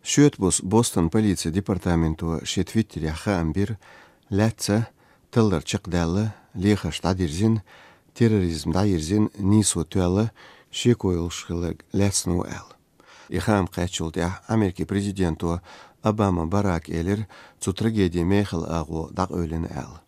Шөт Бостон полиция департаменту шетвиттер амбир ләтсә тыллар чықдалы леха штадирзин терроризм дайырзин нису туалы шекойылшылы ләтсіну әл. Ихам қәтшілді Америка президенту Обама Барак элер цу трагедия мейхал ағу дақ өлін әл.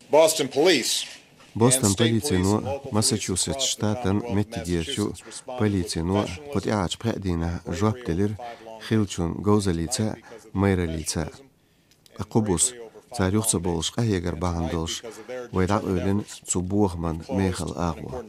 Бостон полицияну Массачусетс штатын меттигерчу полицияну хотяач пәдина жуаптелер хилчун гозалица майралица. Ақубус царюхца болшқа егер бағындылш вайдақ өлін цу буахман мейхал ағу.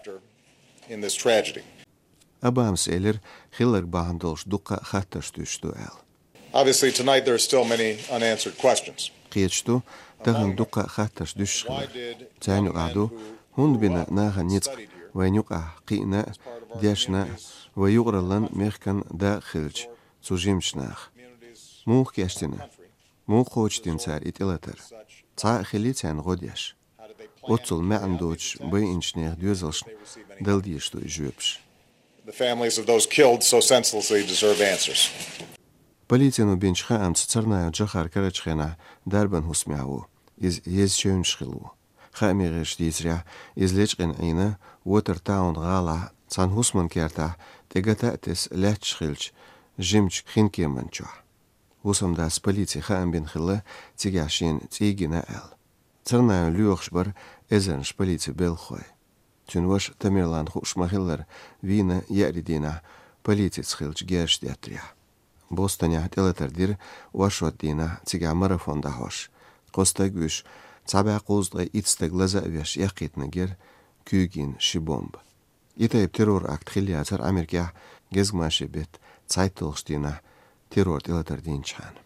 Обамс элер хиллар бағындылш дуққа хатташ түшту әл. Obviously, tonight there are still many unanswered questions. Қиечту тағын дуққа хатташ дүшшілер. Цәню ғаду, хунд бина наға ницқ вайнюқа қиына дәшна вайуғралан мехкан да хилч цужимшнақ. Мух кештіні, мух хочтин цар итилатар. Ца хили цән ғодяш. Отцул мәндуч бай инчнех дюзалшн далдиешту жөпш. The families of those killed so senselessly deserve answers. Полицияну бенчха амц царная джахар карачхена дарбан хусмяу из езчөншхилу. Хамиреш дизря из лечкен ина Watertown гала цан хусман керта тегата тес лечхилч жимч хинкеманчо. Хусамда с полиции хамбин хилла тигашин тигина эл. Царная люхшбар эзенш полиции белхой. Чунваш тамерлан хушмахиллар вина яридина полиции схилч герштятря. Бостоня телетардир вашотдина цига марафонда хош. Қостагуш цаба қозда итстаг лазавяш яқитнагер күйгин шибомб. Итайып террор акт хилиацар Америка гезгмаши бет цайтылғштина террор телетардин чан.